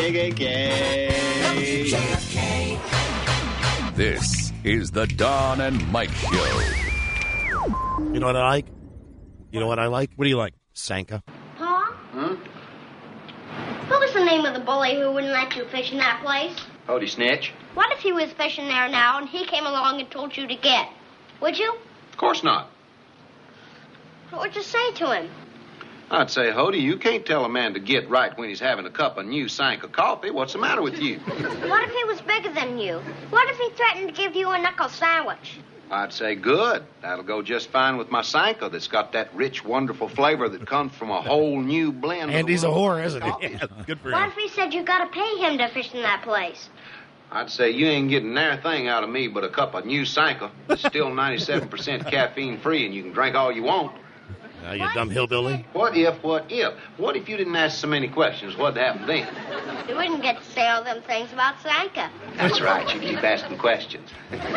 WJFK. This is the Don and Mike Show. You know what I like? You know what I like? What do you like? Sanka. Pa? What was the name of the bully who wouldn't let you fish in that place? Hody Snitch? What if he was fishing there now and he came along and told you to get? Would you? Of course not. What would you say to him? I'd say, Hody, you can't tell a man to get right when he's having a cup of new Sanka coffee. What's the matter with you? What if he was bigger than you? What if he threatened to give you a knuckle sandwich? I'd say, good. That'll go just fine with my Sanka that's got that rich, wonderful flavor that comes from a whole new blend. And he's a whore, isn't he? Yeah, good for What him. if he said you gotta pay him to fish in that place? I'd say, you ain't getting nary thing out of me but a cup of new Sanka. It's still 97% caffeine free, and you can drink all you want. You dumb hillbilly. What if? What if you didn't ask so many questions? What'd happen then? You wouldn't get to say all them things about Sanka. That's right. You keep asking questions.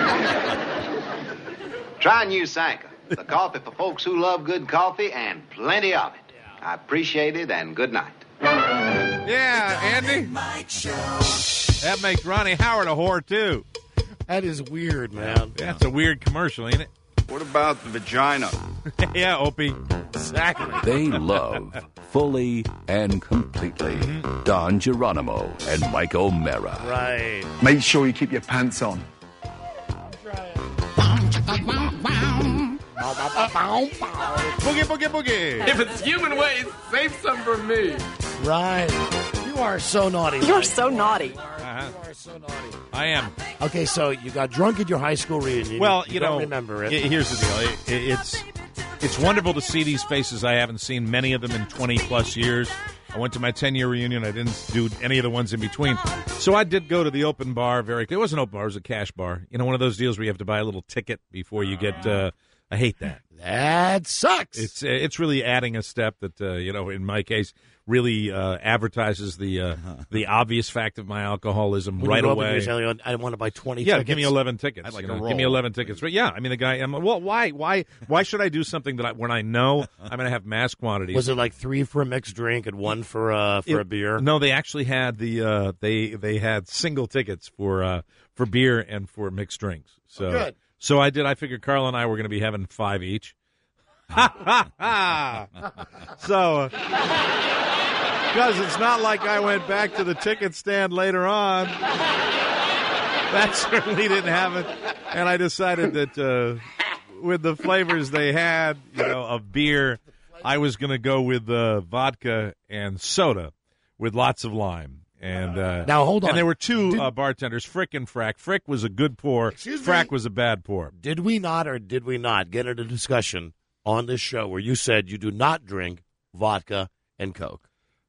Try new Sanka, the coffee for folks who love good coffee and plenty of it. I appreciate it, and good night. Yeah, Andy. That makes Ronnie Howard a whore, too. That is weird, man. That's a weird commercial, ain't it? What about the vagina? Yeah, Opie. Exactly. They love fully and completely Don Geronimo and Mike O'Mara. Right. Make sure you keep your pants on. Boogie, boogie, boogie. If it's human waste, save some for me. Right. You are so naughty. You're so naughty. Uh-huh. You are so naughty. I am. Okay, so you got drunk at your high school reunion. Well, you don't remember it. Here's the deal. It's wonderful to see these faces. I haven't seen many of them in 20-plus years. I went to my 10-year reunion. I didn't do any of the ones in between. So I did go to the open bar. It wasn't an open bar. It was a cash bar. You know, one of those deals where you have to buy a little ticket before you get I hate that. That sucks. It's really adding a step that, in my case, really advertises the obvious fact of my alcoholism when right you go away. Up and you say, I want to buy 20 yeah, tickets. give me 11 tickets. I'd like a roll. Give me 11 tickets. But yeah, I mean, the guy, why should I do something that when I know I'm going to have mass quantities? Was it like 3 for a mixed drink and 1 for a beer? No, they actually had they had single tickets for beer and for mixed drinks. So good. So I did. I figured Carl and I were going to be having 5 each. So, because it's not like I went back to the ticket stand later on. That certainly didn't happen. And I decided that with the flavors they had, of beer, I was going to go with vodka and soda with lots of lime. And now hold on. And there were two bartenders, Frick and Frack. Frick was a good pour. Frack was a bad pour. Did we not get into a discussion on this show where you said you do not drink vodka and Coke?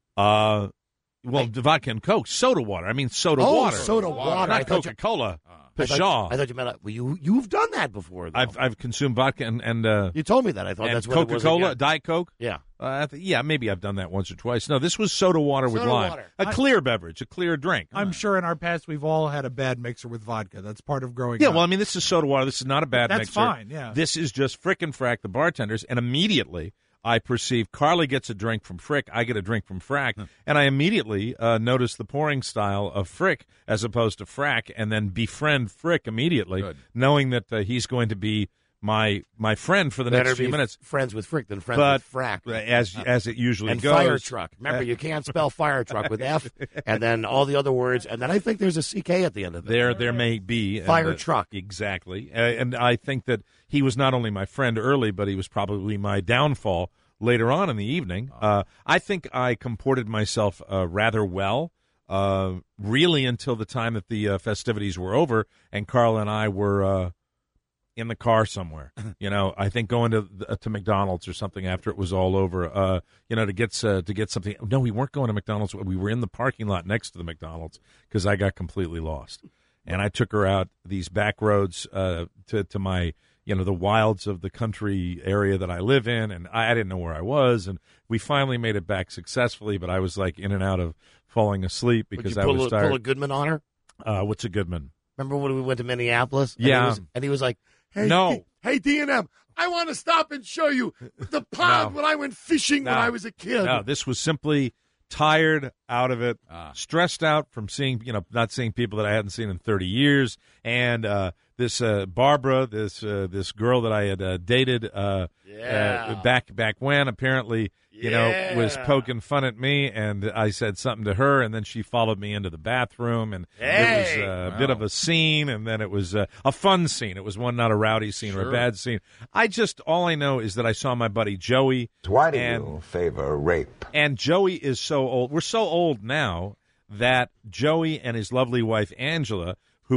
Vodka and Coke, soda water. I mean, soda water. Soda water. Not Coca-Cola. I thought you meant you've done that before. Though. I've consumed vodka and you told me that. I thought that's what Coca-Cola, it was. Diet Coke. Yeah. Yeah, maybe I've done that once or twice. No, this was soda water with lime. Water. A clear beverage, a clear drink. I'm sure in our past we've all had a bad mixer with vodka. That's part of growing up. Yeah, well, I mean, this is soda water. This is not a bad mixer. That's fine, yeah. This is just Frick and Frack, the bartenders, and immediately I perceive Carly gets a drink from Frick, I get a drink from Frack, and I immediately notice the pouring style of Frick as opposed to Frack, and then befriend Frick immediately, knowing that he's going to be my friend for the next few minutes. Friends with Frick than friends with Frack. As it usually and goes. Fire truck. Remember, you can't spell fire truck with F, and then all the other words, and then I think there's a CK at the end of it. There may be. Fire truck. Exactly. And I think that he was not only my friend early, but he was probably my downfall later on in the evening. I think I comported myself rather well, really until the time that the festivities were over, and Carl and I were in the car somewhere. I think going to McDonald's or something after it was all over. To get something. No, we weren't going to McDonald's. We were in the parking lot next to the McDonald's because I got completely lost, and I took her out these back roads to my. The wilds of the country area that I live in, and I didn't know where I was, and we finally made it back successfully, but I was like in and out of falling asleep because I was tired. Pull a Goodman on her? What's a Goodman? Remember when we went to Minneapolis? Yeah. And he was like, hey, no. Hey, D&M, I want to stop and show you the pond when I went fishing when I was a kid. No, this was simply tired out of it, stressed out from not seeing people that I hadn't seen in 30 years. And this Barbara, this girl that I had dated back when, apparently, was poking fun at me, and I said something to her, and then she followed me into the bathroom, and it was a bit of a scene, and then it was a fun scene. It was one, not a rowdy scene or a bad scene. All I know is that I saw my buddy Joey. Why do you favor rape? And Joey is so old. We're so old now that Joey and his lovely wife Angela,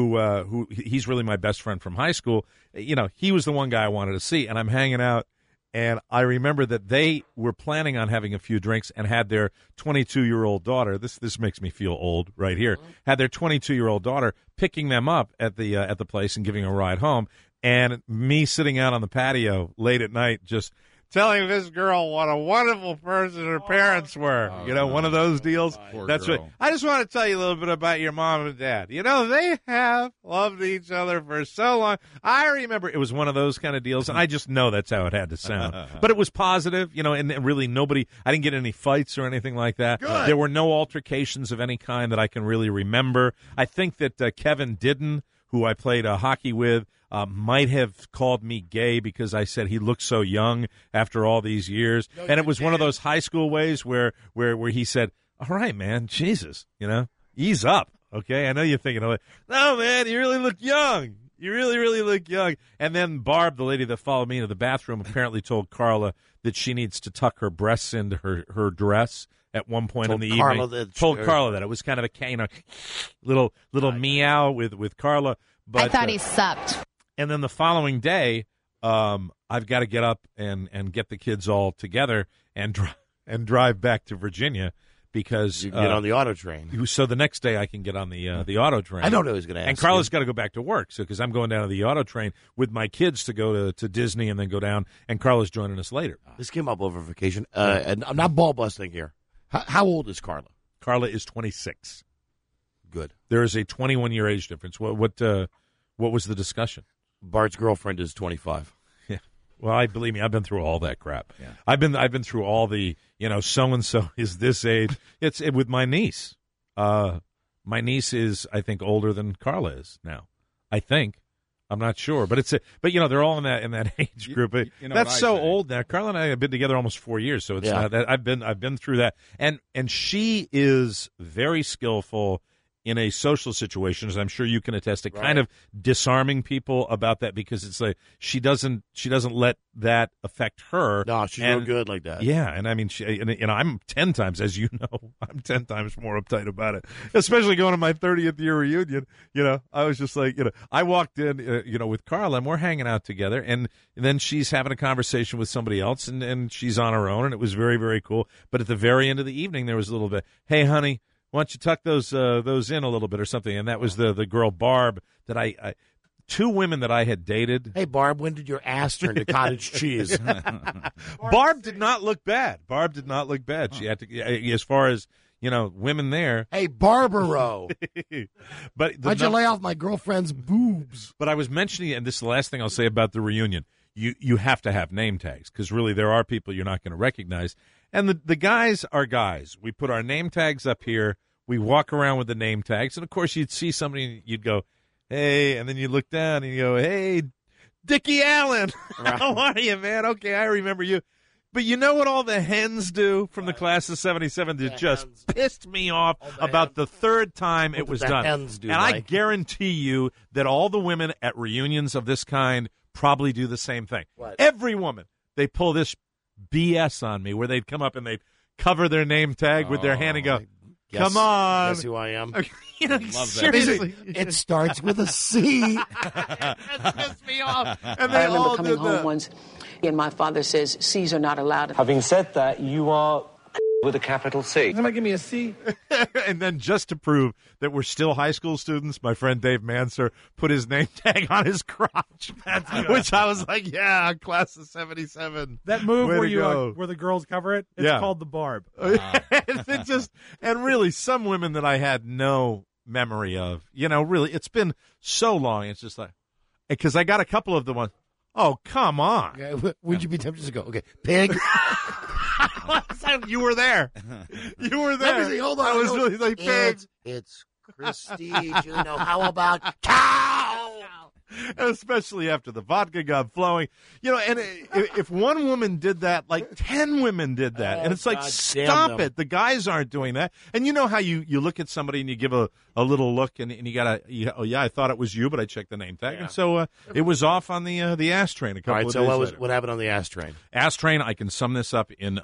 who he's really my best friend from high school, he was the one guy I wanted to see, and I'm hanging out. And I remember that they were planning on having a few drinks and had their 22-year-old daughter. This makes me feel old right here. Had their 22-year-old daughter picking them up at the place and giving them a ride home, and me sitting out on the patio late at night just telling this girl what a wonderful person her parents were. One of those deals. That's right. I just want to tell you a little bit about your mom and dad. They have loved each other for so long. I remember it was one of those kind of deals, and I just know that's how it had to sound. But it was positive, and really I didn't get any fights or anything like that. Good. There were no altercations of any kind that I can really remember. I think that Kevin Didden, who I played hockey with, might have called me gay because I said he looked so young after all these years. And it was one of those high school ways where he said, all right, man, Jesus, ease up, okay? I know you're thinking, no, man, you really look young. You really, really look young. And then Barb, the lady that followed me into the bathroom, apparently told Carla that she needs to tuck her breasts into her dress at one point in the evening. Told Carla that. It was kind of a little meow with Carla. But I thought he supped. And then the following day, I've got to get up and get the kids all together and drive back to Virginia because you get on the auto train. So the next day I can get on the auto train. I don't know who's going to ask. And Carla's got to go back to work, so because I'm going down to the auto train with my kids to go to Disney and then go down, and Carla's joining us later. This came up over vacation, and I'm not ball busting here. How old is Carla? Carla is 26. Good. There is a 21-year age difference. What was the discussion? Bart's girlfriend is 25. Yeah. Well, believe me, I've been through all that crap. Yeah. I've been through all the, so and so is this age. It's with my niece. My niece is, I think, older than Carla is now. I think. I'm not sure, but they're all in that age group. That's so old now. Carla and I have been together almost 4 years, so it's not that I've been through that. And she is very skillful in a social situation, as I'm sure you can attest to, kind of disarming people about that, because it's like she doesn't let that affect her. No, she's real good like that. Yeah, and I mean, I'm 10 times, as you know, I'm 10 times more uptight about it, especially going to my 30th year reunion. I was just like, I walked in, with Carla, and we're hanging out together, and then she's having a conversation with somebody else, and she's on her own, and it was very, very cool. But at the very end of the evening, there was a little bit, hey, honey, why don't you tuck those in a little bit or something? And that was the girl Barb that I two women that I had dated. Hey, Barb, when did your ass turn to cottage cheese? Barb did not look bad. She had to, as far as, women there. Hey, Barbaro. But why'd you lay off my girlfriend's boobs? But I was mentioning, and this is the last thing I'll say about the reunion, you have to have name tags, because really there are people you're not going to recognize. And the guys are guys. We put our name tags up here. We walk around with the name tags. And, of course, you'd see somebody and you'd go, hey, and then you look down and you go, hey, Dickie Allen. How are you, man? Okay, I remember you. But you know what all the hens do from the class of 77 that just pissed me off about the third time it was done. Hens do, and Mike. I guarantee you that all the women at reunions of this kind probably do the same thing. What? Every woman, they pull this BS on me where they'd come up and they'd cover their name tag with their hand and go, come on. Guess who I am? Seriously. It starts with a C. That pissed me off. And I they remember all coming did home that. once, and my father says C's are not allowed. Having said that, you are with a capital C. Somebody give me a C. And then just to prove that we're still high school students, my friend Dave Manser put his name tag on his crotch, which I was like, yeah, class of 77. That move Way where to where the girls cover it, it's called the Barb. And really, some women that I had no memory of, really, it's been so long. It's just like, because I got a couple of the ones. Oh, come on. Okay, would you be tempted to go, okay, pig? You were there. You were there. Let me see, hold on. I was really like, babe. It's Christy Juno. How about cow? Especially after the vodka got flowing. You know, and if one woman did that, like 10 women did that. And it's like, God stop it. The guys aren't doing that. And you know how you look at somebody and you give a little look and you got to, oh, yeah, I thought it was you, but I checked the name tag. Yeah. And so it was off on the ass train a couple of days later. What happened on the ass train? Ass train, I can sum this up in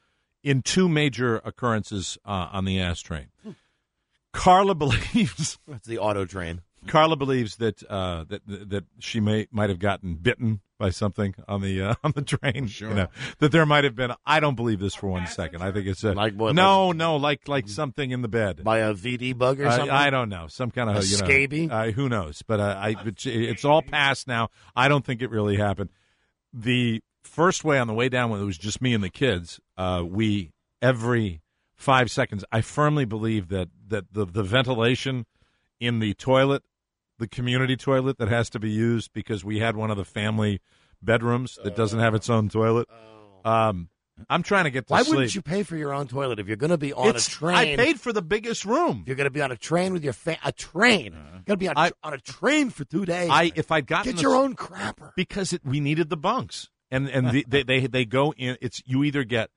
2 major occurrences on the ass train. Carla believes that's the auto train. Carla believes that that she might have gotten bitten by something on the train. Sure. You know, that there might have been. I don't believe this for one second. I think it's like something in the bed by a VD bug or something. I don't know, some kind of scabies. Who knows? But it's all past now. I don't think it really happened. The first way on the way down when it was just me and the kids, we every 5 seconds. I firmly believe that the ventilation in the toilet, the community toilet that has to be used because we had one of the family bedrooms that doesn't have its own toilet. I'm trying to get to sleep. Why wouldn't you pay for your own toilet if you're going to be on a train? I paid for the biggest room. You're going to be on a train with your a train. You're going to be on a train for 2 days. If I'd gotten get your own crapper because we needed the bunks and they go in. It's you either get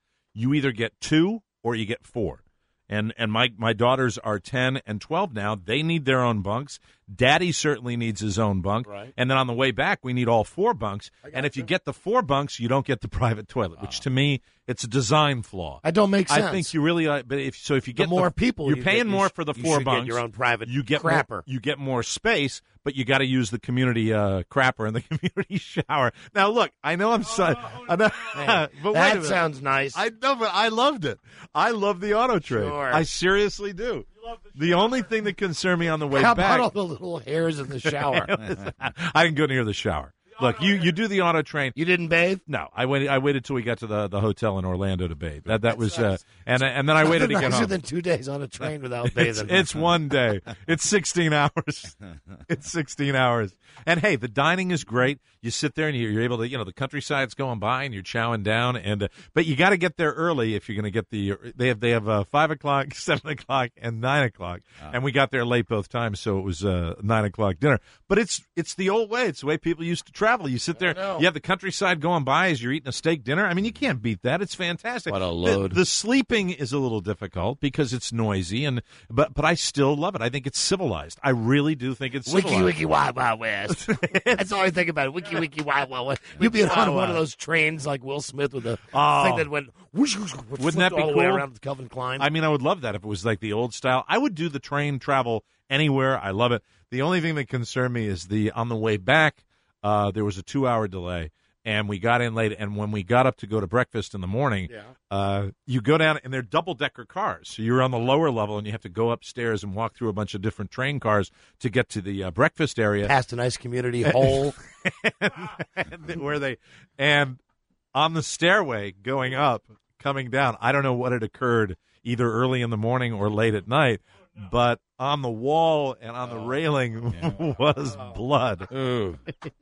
2 or you get 4. And my daughters are 10 and 12 now. They need their own bunks. Daddy certainly needs his own bunk. Right. And then on the way back, we need all 4 bunks. And if you get the 4 bunks, you don't get the private toilet, which to me, it's a design flaw. That don't make sense. I think you really but if you get more people, you're paying more for the 4 bunks. Get your own private crapper. You get more space, but you got to use the community crapper and the community shower. Now, look, I know I'm sorry. But that sounds nice. I know, but I loved it. I love the auto train. Sure. I seriously do. The only thing that concerned me on the way back. How about all the little hairs in the shower? I didn't go near the shower. Look, you do the auto train. You didn't bathe? No, I waited till we got to the hotel in Orlando to bathe. That was and then I waited to get home. Than 2 days on a train without bathing. It's 1 day. It's 16 hours. It's 16 hours. And hey, the dining is great. You sit there and you're able to, the countryside's going by and you're chowing down. And but you got to get there early if you're going to get they have 5 o'clock, 7 o'clock, and 9 o'clock. And we got there late both times, so it was 9 o'clock dinner. But it's the old way. It's the way people used to travel. You sit there, you have the countryside going by as you're eating a steak dinner. I mean, you can't beat that. It's fantastic. What a load. The sleeping is a little difficult because it's noisy, but I still love it. I think it's civilized. I really do think it's civilized. Wiki, Wild, Wild West. That's all I think about it. Wiki, Wild, Wild West. You'd be on one of those trains like Will Smith with a thing that went whoosh, whoosh, wouldn't that be all the cool? way around Calvin Klein. I mean, I would love that if it was like the old style. I would do the train travel anywhere. I love it. The only thing that concerned me is on the way back, there was a 2-hour delay, and we got in late. And when we got up to go to breakfast in the morning, you go down, and they're double-decker cars. So you're on the lower level, and you have to go upstairs and walk through a bunch of different train cars to get to the breakfast area. Past a nice community hole. And on the stairway going up, coming down, I don't know what had occurred either early in the morning or late at night, but on the wall and on the railing was blood. Ooh.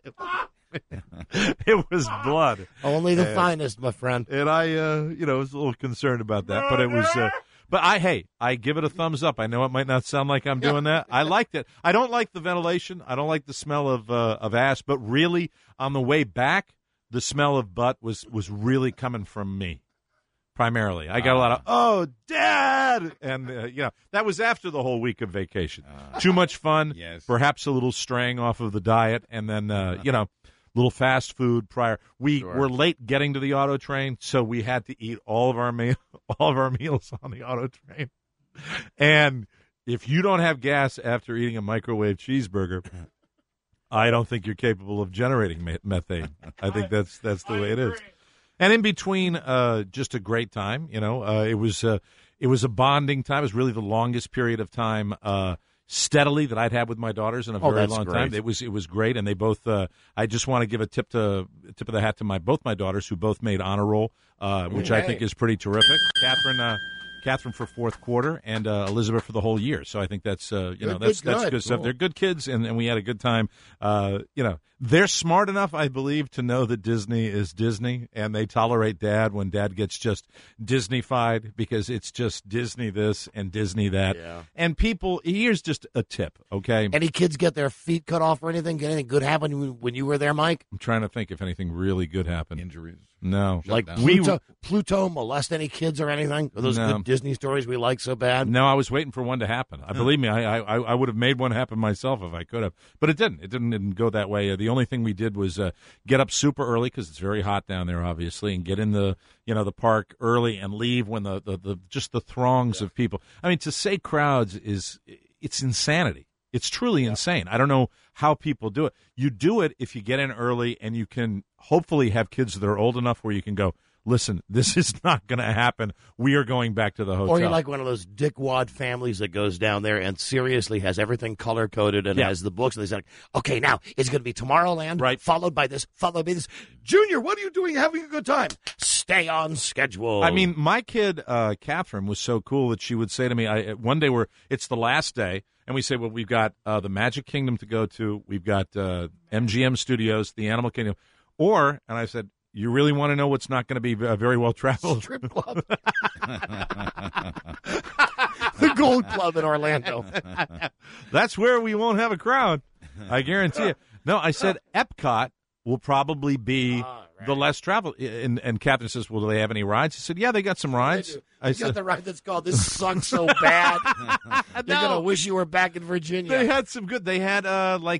It was blood. Only the finest, my friend. And I, was a little concerned about that, but it was. But I give it a thumbs up. I know it might not sound like I'm doing that. I liked it. I don't like the ventilation. I don't like the smell of ass. But really, on the way back, the smell of butt was really coming from me. Primarily, I got a lot of "Oh, Dad," and that was after the whole week of vacation. Too much fun, yes. Perhaps a little straying off of the diet, and then little fast food prior. We were late getting to the auto train, so we had to eat all of our meals on the auto train. And if you don't have gas after eating a microwave cheeseburger, I don't think you're capable of generating methane. I think that's the way it is. And in between, just a great time. It was a bonding time. It was really the longest period of time steadily that I'd had with my daughters in a very long time. It was great, and they both. I just want to give a tip of the hat to both my daughters, who both made honor roll, which I think is pretty terrific. Catherine for fourth quarter, and Elizabeth for the whole year. So I think that's that's good stuff. Cool. They're good kids, and we had a good time. They're smart enough, I believe, to know that Disney is Disney, and they tolerate Dad when Dad gets just Disney-fied because it's just Disney this and Disney that. Yeah. And people, here's just a tip, okay? Any kids get their feet cut off or anything? Get anything good happen when you were there, Mike? I'm trying to think if anything really good happened. Injuries. No. Like Pluto molest any kids or anything? Are those good Disney stories we like so bad? No, I was waiting for one to happen. Believe me, I would have made one happen myself if I could have. But it didn't. It didn't go that way. The only thing we did was get up super early because it's very hot down there, obviously, and get in the park early and leave when the throngs of people. I mean, to say crowds it's insanity. It's truly insane. I don't know how people do it. You do it if you get in early and you can hopefully have kids that are old enough where you can go, listen, this is not going to happen. We are going back to the hotel. Or you're like one of those dickwad families that goes down there and seriously has everything color-coded and has the books. And they say, okay, now it's going to be Tomorrowland, right? Followed by this, followed by this. Junior, what are you doing having a good time? Stay on schedule. I mean, my kid, Catherine, was so cool that she would say to me, one day it's the last day, and we say, well, we've got the Magic Kingdom to go to. We've got MGM Studios, the Animal Kingdom. And I said, you really want to know what's not going to be very well traveled? Strip club. The Gold Club in Orlando. That's where we won't have a crowd. I guarantee you. No, I said Epcot will probably be the less traveled. And Catherine says, well, do they have any rides? I said, yeah, they got some rides. They got the ride that's called This Sucks So Bad. They're going to wish you were back in Virginia. They had some good. They had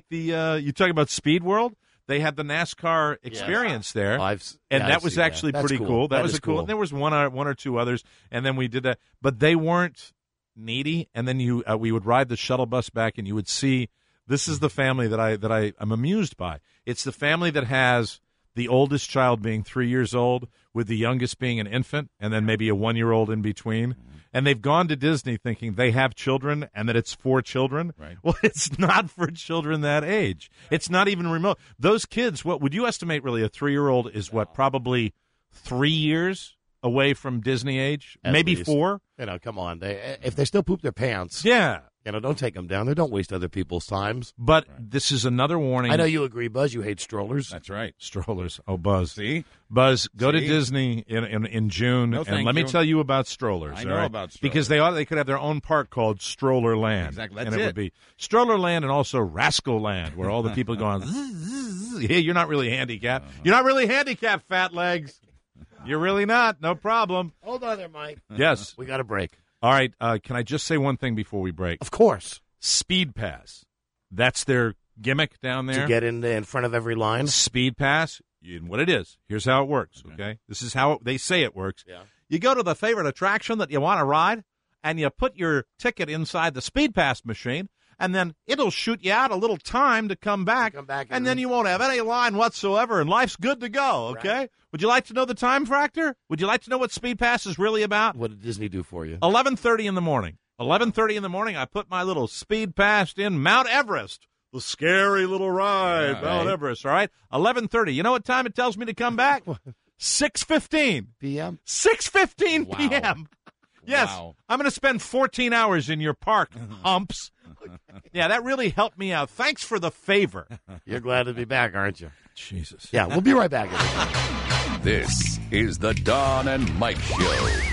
you talking about Speed World? They had the NASCAR experience there, that was actually pretty cool. That was cool. And there was one or two others, and then we did that. But they weren't needy. And then we would ride the shuttle bus back, and you would see this is the family that I'm amused by. It's the family that has the oldest child being 3 years old, with the youngest being an infant, and then maybe a 1-year-old in between. And they've gone to Disney thinking they have children and that it's for children. Right. Well, it's not for children that age. It's not even remote. Those kids, what would you estimate really a 3-year-old is probably 3 years away from Disney age? Maybe least. 4? Come on. If they still poop their pants. Yeah. Don't take them down there. Don't waste other people's times. But this is another warning. I know you agree, Buzz. You hate strollers. That's right. Strollers. Oh, Buzz. See? Buzz, go to Disney in June, and let me tell you about strollers. I know about strollers. Because they could have their own park called Stroller Land. Exactly. It would be Stroller Land and also Rascal Land, where all the people go on, hey, you're not really handicapped. You're not really handicapped, fat legs. You're really not. No problem. Hold on there, Mike. Yes. We got a break. All right, can I just say one thing before we break? Of course. Speed Pass. That's their gimmick down there. To get in front of every line? Speed Pass, what it is. Here's how it works, okay? This is how they say it works. Yeah. You go to the favorite attraction that you want to ride, and you put your ticket inside the Speed Pass machine, and then it'll shoot you out a little time to come back, and then you won't have any line whatsoever, and life's good to go, okay? Right. Would you like to know the time factor? Would you like to know what Speed Pass is really about? What did Disney do for you? 11:30 in the morning. 11:30 in the morning, I put my little Speed Pass in Mount Everest, the scary little ride, Mount Everest, all right? 11:30. You know what time it tells me to come back? 6:15 p.m. 6:15 p.m. Yes, wow. I'm going to spend 14 hours in your park, humps. Yeah, that really helped me out. Thanks for the favor. You're glad to be back, aren't you? Jesus. Yeah, we'll be right back. This is the Don and Mike Show.